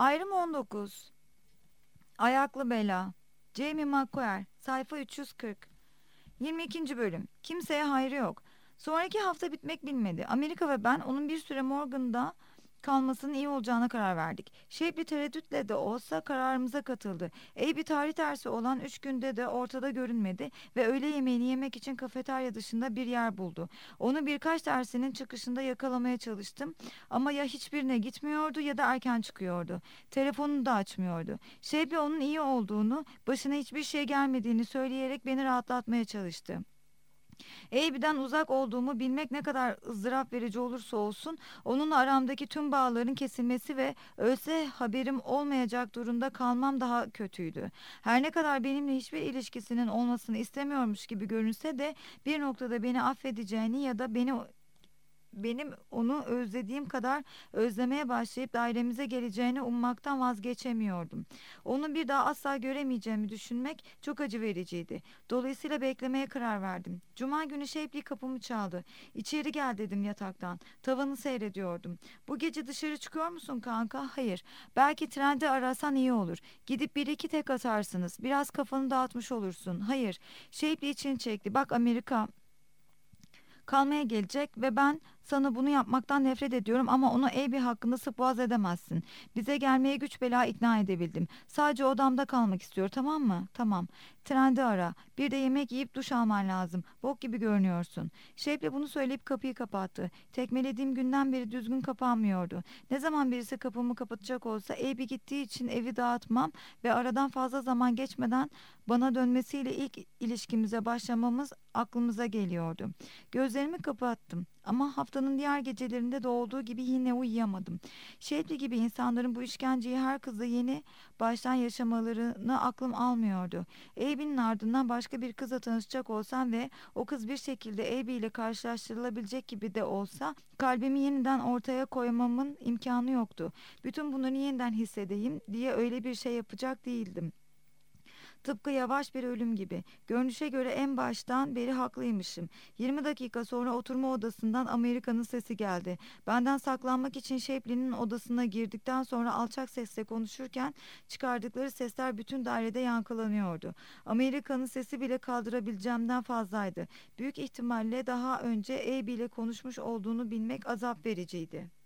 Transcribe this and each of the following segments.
Ayrım 19. Ayaklı Bela. Jamie McQuarrie. Sayfa 340. 22. bölüm. Kimseye hayrı yok. Sonraki hafta bitmek bilmedi. Amerika ve ben onun bir süre Morgan'da kalmasının iyi olacağına karar verdik. Shapley tereddütle de olsa kararımıza katıldı. Bir tarih dersi olan 3 günde de ortada görünmedi ve öğle yemeğini yemek için kafeterya dışında bir yer buldu. Onu birkaç dersinin çıkışında yakalamaya çalıştım ama ya hiçbirine gitmiyordu ya da erken çıkıyordu. Telefonunu da açmıyordu. Shapley onun iyi olduğunu, başına hiçbir şey gelmediğini söyleyerek beni rahatlatmaya çalıştı. Eybi'den uzak olduğumu bilmek ne kadar ızdırap verici olursa olsun, onunla aramdaki tüm bağların kesilmesi ve ölse haberim olmayacak durumda kalmam daha kötüydü. Her ne kadar benimle hiçbir ilişkisinin olmasını istemiyormuş gibi görünse de bir noktada beni affedeceğini ya da benim onu özlediğim kadar özlemeye başlayıp dairemize geleceğini ummaktan vazgeçemiyordum. Onu bir daha asla göremeyeceğimi düşünmek çok acı vericiydi. Dolayısıyla beklemeye karar verdim. Cuma günü Shapley kapımı çaldı. İçeri gel dedim yataktan. Tavanı seyrediyordum. Bu gece dışarı çıkıyor musun kanka? Hayır. Belki trende arasan iyi olur. Gidip bir iki tek atarsınız. Biraz kafanı dağıtmış olursun. Hayır. Shapley için çekti. Bak Amerika kalmaya gelecek ve ben sana bunu yapmaktan nefret ediyorum ama onu Abby hakkında sık edemezsin. Bize gelmeye güç bela ikna edebildim. Sadece odamda kalmak istiyor, tamam mı? Tamam. Trendi ara. Bir de yemek yiyip duş alman lazım. Bok gibi görünüyorsun. Şevle bunu söyleyip kapıyı kapattı. Tekmelediğim günden beri düzgün kapanmıyordu. Ne zaman birisi kapımı kapatacak olsa Abby gittiği için evi dağıtmam ve aradan fazla zaman geçmeden bana dönmesiyle ilk ilişkimize başlamamız aklımıza geliyordu. Gözlerimi kapattım ama haftanın diğer gecelerinde de olduğu gibi yine uyuyamadım. Şebli gibi insanların bu işkenceyi her kızla yeni baştan yaşamalarını aklım almıyordu. Abby'nin ardından başka bir kızla tanışacak olsam ve o kız bir şekilde Abby ile karşılaştırılabilecek gibi de olsa kalbimi yeniden ortaya koymamın imkanı yoktu. Bütün bunları yeniden hissedeyim diye öyle bir şey yapacak değildim. Tıpkı yavaş bir ölüm gibi. Görünüşe göre en baştan beri haklıymışım. 20 dakika sonra oturma odasından Amerika'nın sesi geldi. Benden saklanmak için Shapley'nin odasına girdikten sonra alçak sesle konuşurken çıkardıkları sesler bütün dairede yankılanıyordu. Amerika'nın sesi bile kaldırabileceğimden fazlaydı. Büyük ihtimalle daha önce Abby ile konuşmuş olduğunu bilmek azap vericiydi.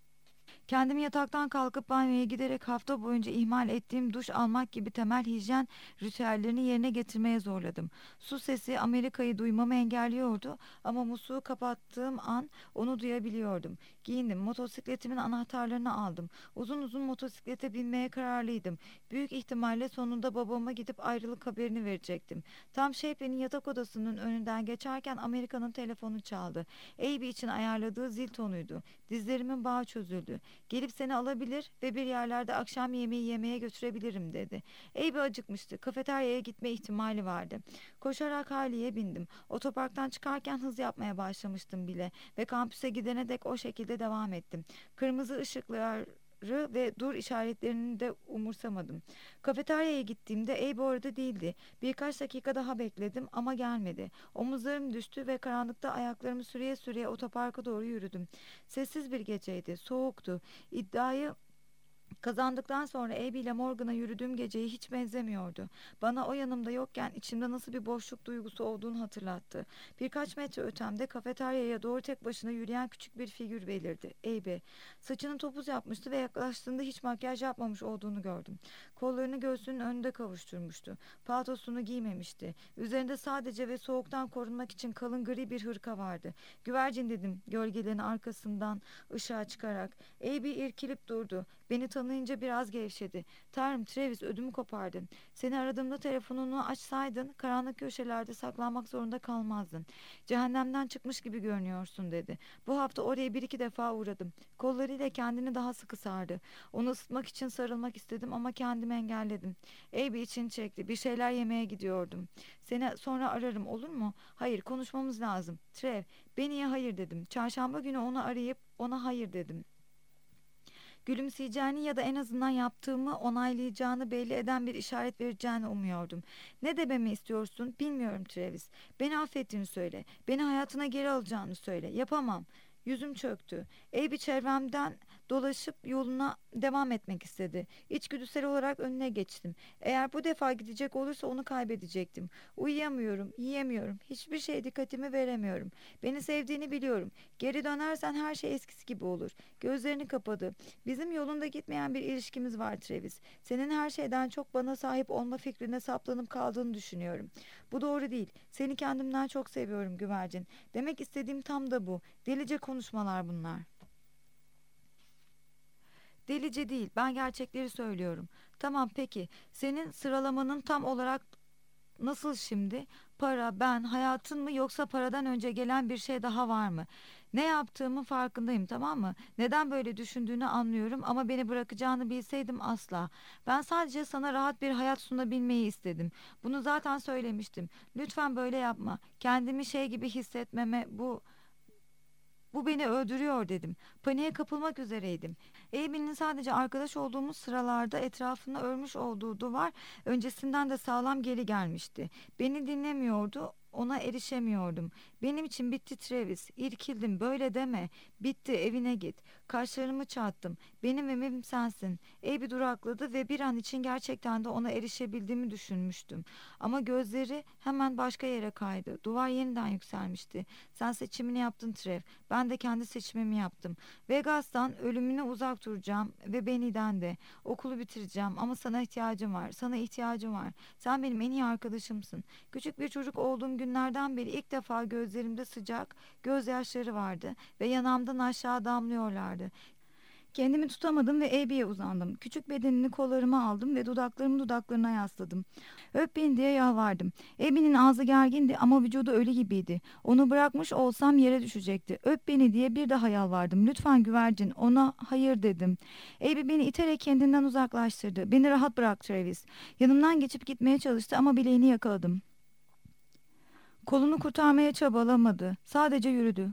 Kendimi yataktan kalkıp banyoya giderek hafta boyunca ihmal ettiğim duş almak gibi temel hijyen ritüellerini yerine getirmeye zorladım. Su sesi Amerika'yı duymamı engelliyordu ama musluğu kapattığım an onu duyabiliyordum. Giyindim, motosikletimin anahtarlarını aldım. Uzun uzun motosiklete binmeye kararlıydım. Büyük ihtimalle sonunda babama gidip ayrılık haberini verecektim. Tam Shapley'nin yatak odasının önünden geçerken Amerika'nın telefonu çaldı. Abby için ayarladığı zil tonuydu. Dizlerimin bağı çözüldü. Gelip seni alabilir ve bir yerlerde akşam yemeği yemeye götürebilirim dedi. Abby acıkmıştı. Kafeteryaya gitme ihtimali vardı. Koşarak Harley'e bindim. Otoparktan çıkarken hız yapmaya başlamıştım bile ve kampüse gidene dek o şekilde devam ettim. Kırmızı ışıklar ve dur işaretlerini de umursamadım. Kafeteryaya gittiğimde Abby orada değildi. Birkaç dakika daha bekledim ama gelmedi. Omuzlarım düştü ve karanlıkta ayaklarımı sürüye sürüye otoparka doğru yürüdüm. Sessiz bir geceydi, soğuktu. İddiayı kazandıktan sonra Abby ile Morgan'a yürüdüğüm geceye hiç benzemiyordu. Bana o yanımda yokken içimde nasıl bir boşluk duygusu olduğunu hatırlattı. Birkaç metre ötemde kafeteryaya doğru tek başına yürüyen küçük bir figür belirdi. Abby. Saçını topuz yapmıştı ve yaklaştığında hiç makyaj yapmamış olduğunu gördüm. Kollarını göğsünün önünde kavuşturmuştu. Paltosunu giymemişti. Üzerinde sadece ve soğuktan korunmak için kalın gri bir hırka vardı. Güvercin dedim gölgelerin arkasından ışığa çıkarak. Abby irkilip durdu. Beni tanıyınca biraz gevşedi. Tanrım Travis ödümü kopardın. Seni aradığımda telefonunu açsaydın karanlık köşelerde saklanmak zorunda kalmazdın. Cehennemden çıkmış gibi görünüyorsun dedi. Bu hafta oraya bir iki defa uğradım. Kollarıyla kendini daha sıkı sardı. Onu ısıtmak için sarılmak istedim ama kendimi engelledim. Abby için çekti. Bir şeyler yemeye gidiyordum. Seni sonra ararım olur mu? Hayır konuşmamız lazım. Trev beni hayır dedim. Çarşamba günü onu arayıp ona hayır dedim. Gülümseyeceğini ya da en azından yaptığımı onaylayacağını belli eden bir işaret vereceğini umuyordum. Ne dememi istiyorsun bilmiyorum Travis. Beni affettiğini söyle. Beni hayatına geri alacağını söyle. Yapamam. Yüzüm çöktü. Abby çevremden dolaşıp yoluna devam etmek istedi. İçgüdüsel olarak önüne geçtim. Eğer bu defa gidecek olursa onu kaybedecektim. Uyuyamıyorum, yiyemiyorum, hiçbir şeye dikkatimi veremiyorum. Beni sevdiğini biliyorum. Geri dönersen her şey eskisi gibi olur. Gözlerini kapadı. Bizim yolunda gitmeyen bir ilişkimiz var Travis. Senin her şeyden çok bana sahip olma fikrine saplanıp kaldığını düşünüyorum. Bu doğru değil. Seni kendimden çok seviyorum güvercin. Demek istediğim tam da bu. Delice konuşmalar bunlar. Delice değil, ben gerçekleri söylüyorum. Tamam peki, senin sıralamanın tam olarak nasıl şimdi? Para, ben, hayatın mı yoksa paradan önce gelen bir şey daha var mı? Ne yaptığımın farkındayım, tamam mı? Neden böyle düşündüğünü anlıyorum ama beni bırakacağını bilseydim asla. Ben sadece sana rahat bir hayat sunabilmeyi istedim. Bunu zaten söylemiştim. Lütfen böyle yapma. Kendimi şey gibi hissetmeme bu beni öldürüyor dedim. Paniğe kapılmak üzereydim. Amy'nin sadece arkadaş olduğumuz sıralarda etrafında örmüş olduğu duvar öncesinden de sağlam geri gelmişti. Beni dinlemiyordu, ona erişemiyordum. Benim için bitti Travis. İrkildim, böyle deme. Bitti, evine git. Kaşlarımı çattım. Benim emim sensin. Abby durakladı ve bir an için gerçekten de ona erişebildiğimi düşünmüştüm. Ama gözleri hemen başka yere kaydı. Duvar yeniden yükselmişti. Sen seçimini yaptın Trev. Ben de kendi seçimimi yaptım. Vegas'tan ölümüne uzak duracağım ve Benny'den de. Okulu bitireceğim ama sana ihtiyacım var. Sana ihtiyacım var. Sen benim en iyi arkadaşımsın. Küçük bir çocuk olduğum günlerden beri ilk defa gözlerimde sıcak gözyaşları vardı ve yanağımdan aşağı damlıyorlardı. Kendimi tutamadım ve Abby'ye uzandım. Küçük bedenini kollarıma aldım ve dudaklarımı dudaklarına yasladım. Öp beni diye yalvardım. Abby'nin ağzı gergindi ama vücudu ölü gibiydi. Onu bırakmış olsam yere düşecekti. Öp beni diye bir daha yalvardım. Lütfen güvercin. Ona hayır dedim. Abby beni iterek kendinden uzaklaştırdı. Beni rahat bırak Travis. Yanımdan geçip gitmeye çalıştı ama bileğini yakaladım. Kolunu kurtarmaya çabalamadı. Sadece yürüdü.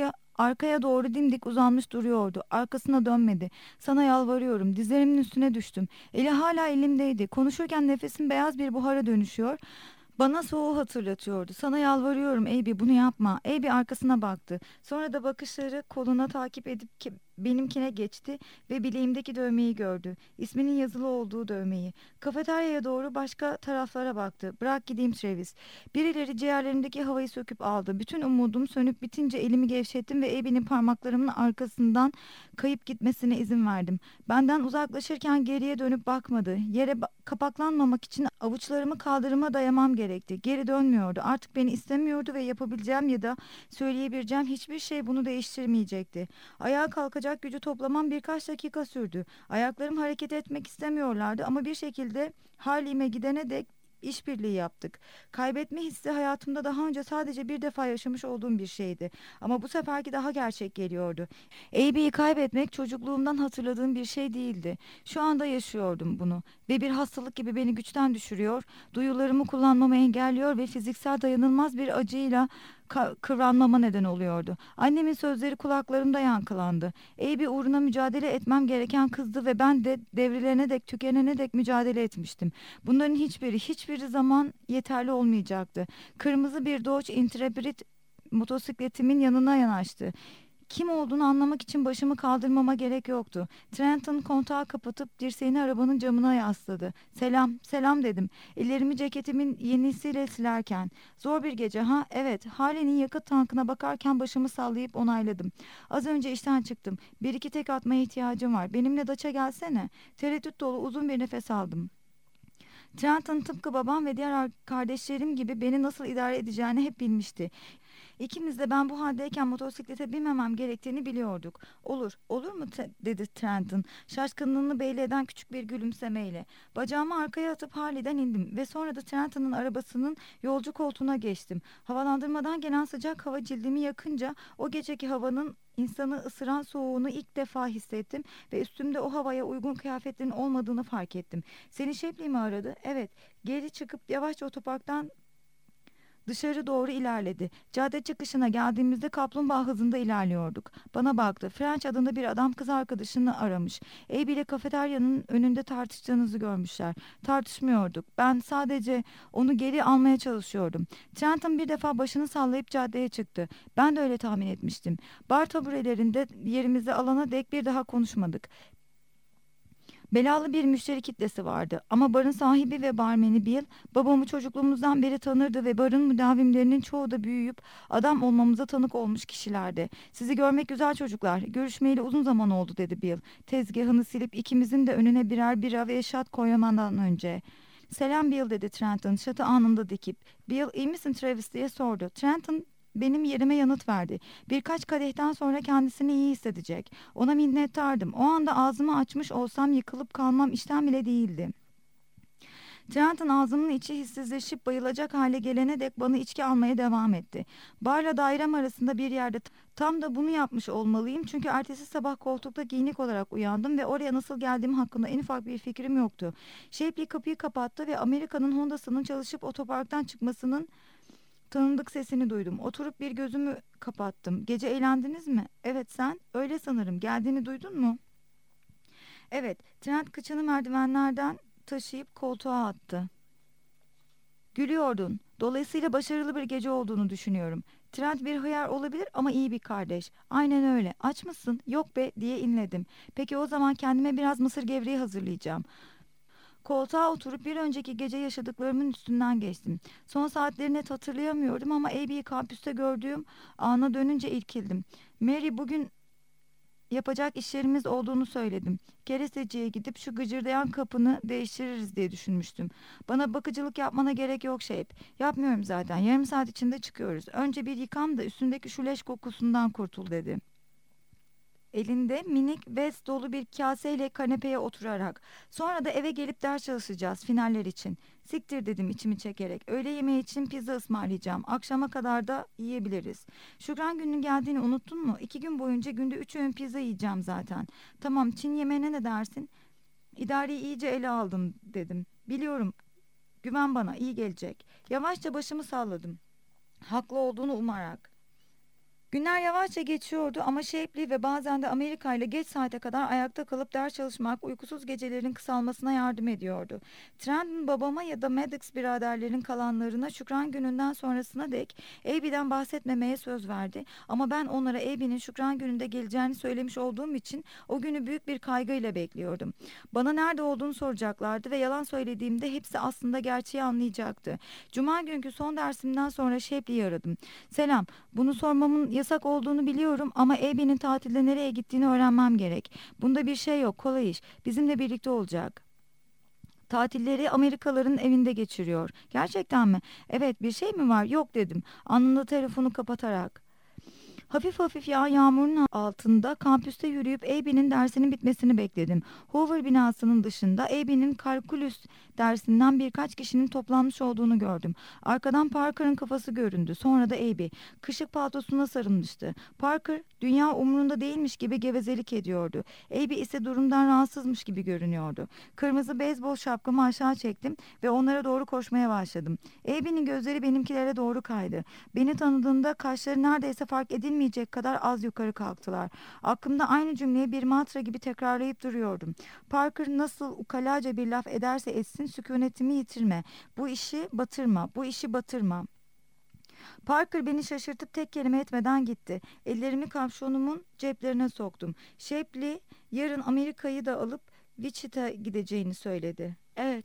Arkaya doğru dimdik uzanmış duruyordu. Arkasına dönmedi. Sana yalvarıyorum. Dizlerimin üstüne düştüm. Eli hala elimdeydi. Konuşurken nefesim beyaz bir buhara dönüşüyor. Bana soğuğu hatırlatıyordu. Sana yalvarıyorum Abby, bunu yapma. Abby arkasına baktı. Sonra da bakışları koluna takip edip benimkine geçti ve bileğimdeki dövmeyi gördü. İsminin yazılı olduğu dövmeyi. Kafeteryaya doğru başka taraflara baktı. Bırak gideyim Travis. Birileri ciğerlerimdeki havayı söküp aldı. Bütün umudum sönüp bitince elimi gevşettim ve Abby'nin parmaklarımın arkasından kayıp gitmesine izin verdim. Benden uzaklaşırken geriye dönüp bakmadı. Yere kapaklanmamak için avuçlarımı kaldırıma dayamam gerekti. Geri dönmüyordu. Artık beni istemiyordu ve yapabileceğim ya da söyleyebileceğim hiçbir şey bunu değiştirmeyecekti. Ayağa kalkacak gücü toplamam birkaç dakika sürdü. Ayaklarım hareket etmek istemiyorlardı ama bir şekilde Harlem'e gidene dek işbirliği yaptık. Kaybetme hissi hayatımda daha önce sadece bir defa yaşamış olduğum bir şeydi. Ama bu seferki daha gerçek geliyordu. Abby'yi kaybetmek çocukluğumdan hatırladığım bir şey değildi. Şu anda yaşıyordum bunu ve bir hastalık gibi beni güçten düşürüyor, duyularımı kullanmamı engelliyor ve fiziksel dayanılmaz bir acıyla kıvranmama neden oluyordu. Annemin sözleri kulaklarımda yankılandı. Abby uğruna mücadele etmem gereken kızdı ve ben de devrilerine dek tükenene dek mücadele etmiştim. Bunların hiçbiri zaman yeterli olmayacaktı. Kırmızı bir Dodge Intrepid motosikletimin yanına yanaştı. Kim olduğunu anlamak için başımı kaldırmama gerek yoktu. Trenton kontağı kapatıp dirseğini arabanın camına yasladı. Selam, selam dedim. Ellerimi ceketimin yenisiyle silerken. Zor bir gece ha? Evet. Harley'nin yakıt tankına bakarken başımı sallayıp onayladım. Az önce işten çıktım. Bir iki tek atmaya ihtiyacım var. Benimle Daç'a gelsene. Tereddüt dolu uzun bir nefes aldım. Trenton tıpkı babam ve diğer kardeşlerim gibi beni nasıl idare edeceğini hep bilmişti. İkimiz de ben bu haldeyken motosiklete binmemem gerektiğini biliyorduk. Olur, olur mu dedi Trenton, şaşkınlığını belli eden küçük bir gülümsemeyle. Bacağımı arkaya atıp Harley'den indim ve sonra da Trenton'un arabasının yolcu koltuğuna geçtim. Havalandırmadan gelen sıcak hava cildimi yakınca o geceki havanın insanı ısıran soğuğunu ilk defa hissettim ve üstümde o havaya uygun kıyafetlerin olmadığını fark ettim. Seni Shapley mi aradı? Evet. Geri çıkıp yavaşça otoparktan Dışarı doğru ilerledi. Cadde çıkışına geldiğimizde kaplumbağa hızında ilerliyorduk. Bana baktı. French adında bir adam kız arkadaşını aramış. Abby ile kafeteryanın önünde tartıştığınızı görmüşler. Tartışmıyorduk. Ben sadece onu geri almaya çalışıyordum. Trenton bir defa başını sallayıp caddeye çıktı. Ben de öyle tahmin etmiştim. Bar taburelerinde yerimizi alana dek bir daha konuşmadık. Belalı bir müşteri kitlesi vardı ama barın sahibi ve barmeni Bill babamı çocukluğumuzdan beri tanırdı ve barın müdavimlerinin çoğu da büyüyüp adam olmamıza tanık olmuş kişilerdi. Sizi görmek güzel çocuklar. Görüşmeyeli uzun zaman oldu dedi Bill. Tezgahını silip ikimizin de önüne birer bira ve şat koymadan önce. Selam Bill dedi Trenton şatı anında dikip. Bill iyi misin Travis diye sordu. Trenton benim yerime yanıt verdi. Birkaç kadehten sonra kendisini iyi hissedecek. Ona minnettardım. O anda ağzımı açmış olsam yıkılıp kalmam işten bile değildi. Trenton ağzımın içi hissizleşip bayılacak hale gelene dek bana içki almaya devam etti. Barla dairem arasında bir yerde tam da bunu yapmış olmalıyım çünkü ertesi sabah koltukta giyinik olarak uyandım ve oraya nasıl geldiğim hakkında en ufak bir fikrim yoktu. Shapley kapıyı kapattı ve Amerika'nın Honda'sının çalışıp otoparktan çıkmasının tanıdık sesini duydum. Oturup bir gözümü kapattım. Gece eğlendiniz mi? Evet sen? Öyle sanırım. Geldiğini duydun mu? Evet. Trent kıçını merdivenlerden taşıyıp koltuğa attı. Gülüyordun. Dolayısıyla başarılı bir gece olduğunu düşünüyorum. Trent bir hıyar olabilir ama iyi bir kardeş. Aynen öyle. Aç mısın? Yok be diye inledim. Peki o zaman kendime biraz mısır gevreği hazırlayacağım. Koltuğa oturup bir önceki gece yaşadıklarımın üstünden geçtim. Son saatleri net hatırlayamıyorum ama Abby'yi kampüste gördüğüm ana dönünce irkildim. Mary bugün yapacak işlerimiz olduğunu söyledim. Keresteciye gidip şu gıcırdayan kapını değiştiririz diye düşünmüştüm. Bana bakıcılık yapmana gerek yok Şeyp. Yapmıyorum zaten. Yarım saat içinde çıkıyoruz. Önce bir yıkan da üstündeki şu leş kokusundan kurtul dedi. Elinde minik bez dolu bir kaseyle kanepeye oturarak. Sonra da eve gelip ders çalışacağız finaller için. Siktir dedim içimi çekerek. Öğle yemeği için pizza ısmarlayacağım. Akşama kadar da yiyebiliriz. Şükran gününün geldiğini unuttun mu? 2 gün boyunca günde 3 öğün pizza yiyeceğim zaten. Tamam Çin yemeğine ne dersin? İdareyi iyice ele aldım dedim. Biliyorum. Güven bana iyi gelecek. Yavaşça başımı salladım. Haklı olduğunu umarak. Günler yavaşça geçiyordu ama Shapley ve bazen de Amerika ile geç saate kadar ayakta kalıp ders çalışmak uykusuz gecelerin kısalmasına yardım ediyordu. Trendon babama ya da Maddox biraderlerin kalanlarına Şükran gününden sonrasına dek Abby'den bahsetmemeye söz verdi. Ama ben onlara Abby'nin Şükran gününde geleceğini söylemiş olduğum için o günü büyük bir kaygıyla bekliyordum. Bana nerede olduğunu soracaklardı ve yalan söylediğimde hepsi aslında gerçeği anlayacaktı. Cuma günkü son dersimden sonra Shapley'i aradım. Selam, bunu sormamın yasak olduğunu biliyorum ama Abby'nin tatilde nereye gittiğini öğrenmem gerek. Bunda bir şey yok, kolay iş. Bizimle birlikte olacak. Tatilleri Amerikalıların evinde geçiriyor. Gerçekten mi? Evet, bir şey mi var? Yok dedim. Anında telefonu kapatarak. Hafif hafif yağan yağmurun altında kampüste yürüyüp Abby'nin dersinin bitmesini bekledim. Hoover binasının dışında Abby'nin kalkülüs dersinden birkaç kişinin toplanmış olduğunu gördüm. Arkadan Parker'ın kafası göründü. Sonra da Abby. Kışık paltosuna sarılmıştı. Parker dünya umurunda değilmiş gibi gevezelik ediyordu. Abby ise durumdan rahatsızmış gibi görünüyordu. Kırmızı beyzbol şapkamı aşağı çektim ve onlara doğru koşmaya başladım. Abby'nin gözleri benimkilere doğru kaydı. Beni tanıdığında kaşları neredeyse fark edilmeyecek kadar az yukarı kalktılar. Aklımda aynı cümleyi bir mantra gibi tekrarlayıp duruyordum. Parker nasıl ukalaca bir laf ederse etsin sükunetimi yitirme. Bu işi batırma, bu işi batırma. Parker beni şaşırtıp tek kelime etmeden gitti. Ellerimi kapşonumun ceplerine soktum. Shapley yarın Amerika'yı da alıp Wichita gideceğini söyledi. Evet.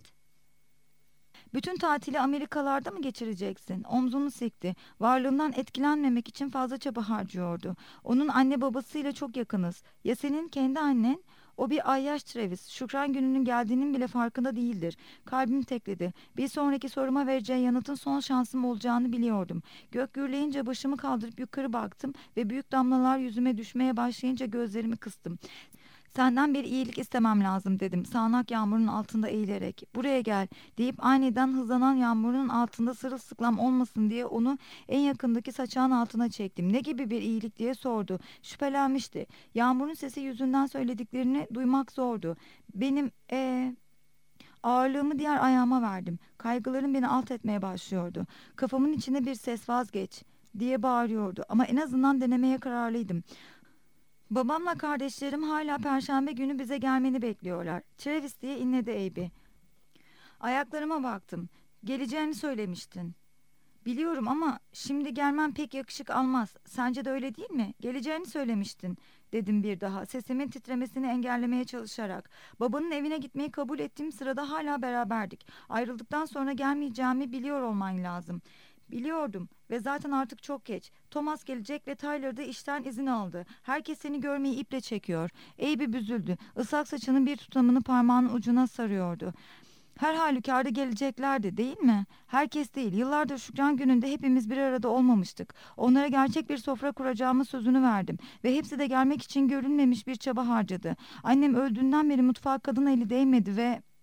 Bütün tatili Amerikalarda mı geçireceksin? Omzunu sikti. Varlığımdan etkilenmemek için fazla çaba harcıyordu. Onun anne babasıyla çok yakınız. Ya senin kendi annen? O bir ayyaş Travis. Şükran gününün geldiğinin bile farkında değildir. Kalbim tekledi. Bir sonraki soruma vereceği yanıtın son şansım olacağını biliyordum. Gök gürleyince başımı kaldırıp yukarı baktım ve büyük damlalar yüzüme düşmeye başlayınca gözlerimi kıstım. Senden bir iyilik istemem lazım dedim sağanak yağmurun altında eğilerek. Buraya gel deyip aniden hızlanan yağmurun altında sırılsıklam olmasın diye onu en yakındaki saçağın altına çektim. Ne gibi bir iyilik diye sordu. Şüphelenmişti. Yağmurun sesi yüzünden söylediklerini duymak zordu. Benim Ağırlığımı diğer ayağıma verdim. Kaygılarım beni alt etmeye başlıyordu. Kafamın içinde bir ses vazgeç diye bağırıyordu ama en azından denemeye kararlıydım. Babamla kardeşlerim hala Perşembe günü bize gelmeni bekliyorlar. Travis diye inledi Abby. Ayaklarıma baktım. Geleceğini söylemiştin. Biliyorum ama şimdi gelmem pek yakışık almaz. Sence de öyle değil mi? Geleceğini söylemiştin, dedim bir daha. Sesimin titremesini engellemeye çalışarak. Babanın evine gitmeyi kabul ettiğim sırada hala beraberdik. Ayrıldıktan sonra gelmeyeceğimi biliyor olman lazım. Biliyordum ve zaten artık çok geç. Thomas gelecek ve Tyler da işten izin aldı. Herkes seni görmeyi iple çekiyor. Abby büzüldü. Islak saçının bir tutamını parmağının ucuna sarıyordu. Her halükarda geleceklerdi, değil mi? Herkes değil. Yıllardır Şükran gününde hepimiz bir arada olmamıştık. Onlara gerçek bir sofra kuracağımı sözünü verdim. Ve hepsi de gelmek için görünmemiş bir çaba harcadı. Annem öldüğünden beri mutfağa kadın eli değmedi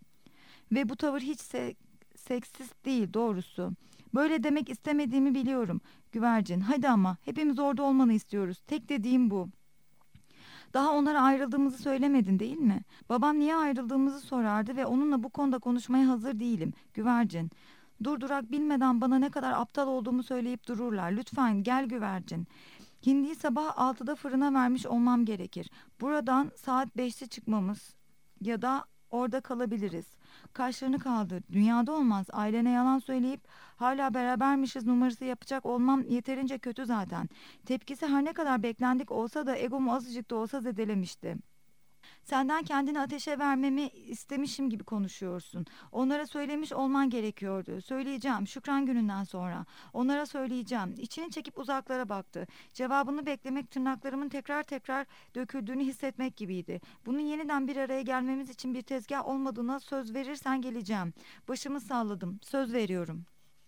ve bu tavır hiç seksist değil doğrusu. Böyle demek istemediğimi biliyorum. Güvercin, hadi ama hepimiz orada olmanı istiyoruz. Tek dediğim bu. Daha onlara ayrıldığımızı söylemedin, değil mi? Babam niye ayrıldığımızı sorardı ve onunla bu konuda konuşmaya hazır değilim. Güvercin. Durdurak bilmeden bana ne kadar aptal olduğumu söyleyip dururlar. Lütfen gel güvercin. Hindiyi sabah 6'da fırına vermiş olmam gerekir. Buradan saat 5'te çıkmamız ya da orada kalabiliriz. Kaşlarını kaldır. Dünyada olmaz. Ailene yalan söyleyip hala berabermişiz numarası yapacak olmam yeterince kötü zaten. Tepkisi her ne kadar beklendik olsa da egomu azıcık da olsa zedelemişti. Senden kendini ateşe vermemi istemişim gibi konuşuyorsun. Onlara söylemiş olman gerekiyordu. Söyleyeceğim Şükran gününden sonra. Onlara söyleyeceğim. İçini çekip uzaklara baktı. Cevabını beklemek tırnaklarımın tekrar tekrar döküldüğünü hissetmek gibiydi. Bunun yeniden bir araya gelmemiz için bir tezgah olmadığına söz verirsen geleceğim. Başımı salladım. Söz veriyorum.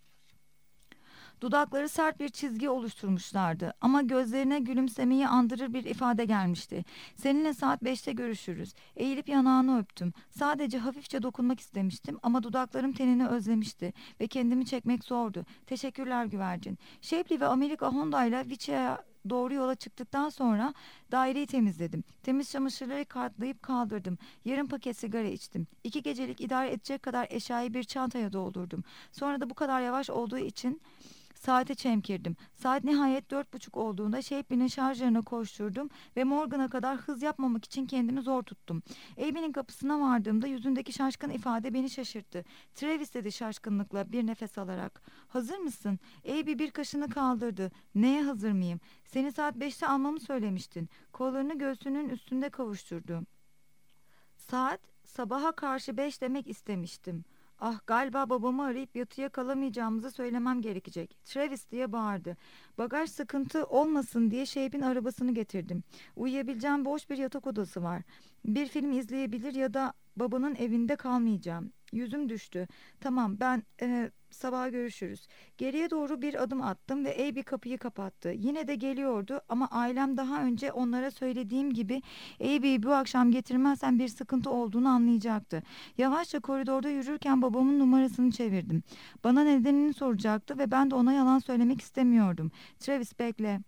Dudakları sert bir çizgi oluşturmuşlardı ama gözlerine gülümsemeyi andırır bir ifade gelmişti. Seninle saat 5'te görüşürüz. Eğilip yanağını öptüm. Sadece hafifçe dokunmak istemiştim ama dudaklarım tenini özlemişti ve kendimi çekmek zordu. Teşekkürler güvercin. Shapley ve Amerika Honda ile Viçya'ya doğru yola çıktıktan sonra daireyi temizledim. Temiz çamaşırları katlayıp kaldırdım. Yarım paket sigara içtim. 2 gecelik idare edecek kadar eşyayı bir çantaya doldurdum. Sonra da bu kadar yavaş olduğu için saate çemkirdim. Saat nihayet 4:30 olduğunda Shapley'nin şarjlarına koşturdum ve Morgan'a kadar hız yapmamak için kendimi zor tuttum. Amy'nin kapısına vardığımda yüzündeki şaşkın ifade beni şaşırttı. Travis dedi şaşkınlıkla bir nefes alarak. Hazır mısın? Abby bir kaşını kaldırdı. Neye hazır mıyım? Seni saat 5'te almamı söylemiştin. Kollarını göğsünün üstünde kavuşturdu. Saat sabaha karşı 5 demek istemiştim. Ah galiba babamı arayıp yatıya kalamayacağımızı söylemem gerekecek. Travis diye bağırdı. Bagaj sıkıntı olmasın diye Shape'in arabasını getirdim. Uyuyabileceğim boş bir yatak odası var. Bir film izleyebilir ya da babanın evinde kalmayacağım. Yüzüm düştü. Tamam ben sabah görüşürüz. Geriye doğru bir adım attım ve Abby kapıyı kapattı. Yine de geliyordu ama ailem daha önce onlara söylediğim gibi Abby'yi bu akşam getirmezsen bir sıkıntı olduğunu anlayacaktı. Yavaşça koridorda yürürken babamın numarasını çevirdim. Bana nedenini soracaktı ve ben de ona yalan söylemek istemiyordum. Travis bekle.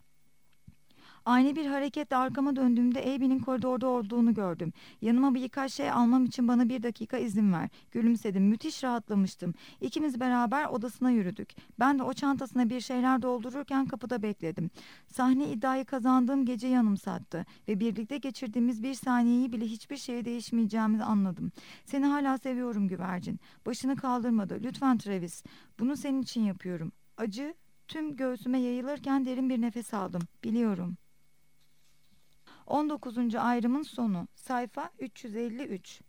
Ani bir hareketle arkama döndüğümde Abby'nin koridorda olduğunu gördüm. Yanıma birkaç şey almam için bana 1 dakika izin ver. Gülümsedim. Müthiş rahatlamıştım. İkimiz beraber odasına yürüdük. Ben de o çantasına bir şeyler doldururken kapıda bekledim. Sahne iddiayı kazandığım gece yanımsattı ve birlikte geçirdiğimiz bir saniyeyi bile hiçbir şeye değişmeyeceğimizi anladım. Seni hala seviyorum güvercin. Başını kaldırmadı. Lütfen Travis. Bunu senin için yapıyorum. Acı tüm göğsüme yayılırken derin bir nefes aldım. Biliyorum. 19. ayrımın sonu. Sayfa 353.